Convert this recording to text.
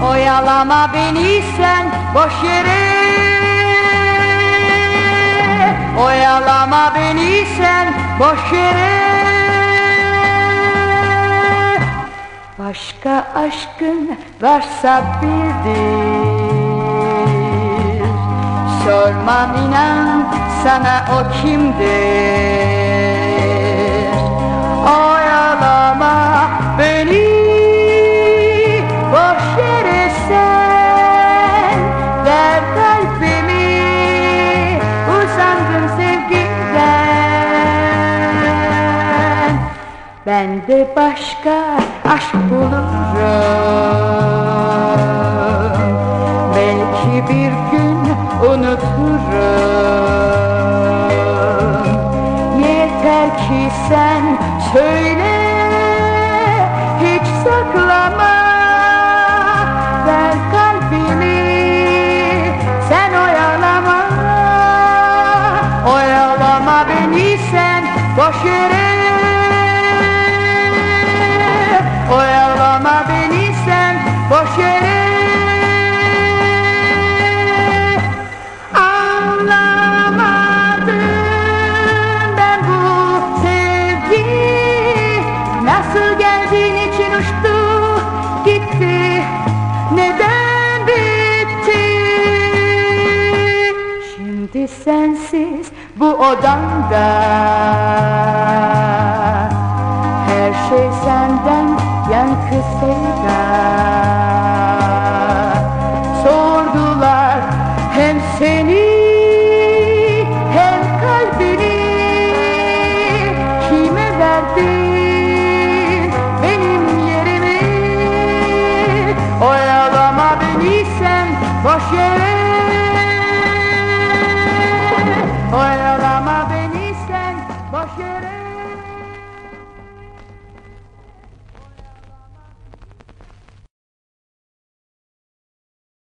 Oyalama beni sen boş yere. Oyalama beni sen boş yere. Başka aşkın varsa bildir, sormam inan sana o kimdir. Oyalama beni boş yere sen, ver kalbimi, usandım sevgiden. Ben de başka aşk bulurum, belki bir gün unuturum. Yeter ki sen söyle, hiç saklama, ver kalbimi, sen oyalama. Oyalama beni sen boş yere. Oyalama beni sen boş yere. Anlamadım ben bu sevgi, nasıl geldiğin için uçtu gitti, neden bitti? Şimdi sensiz bu odamda, her şey senden yankı sevda. Sordular hem seni hem kalbini, kime verdin benim yerimi? Oyalama beni sen boş yere. Oyalama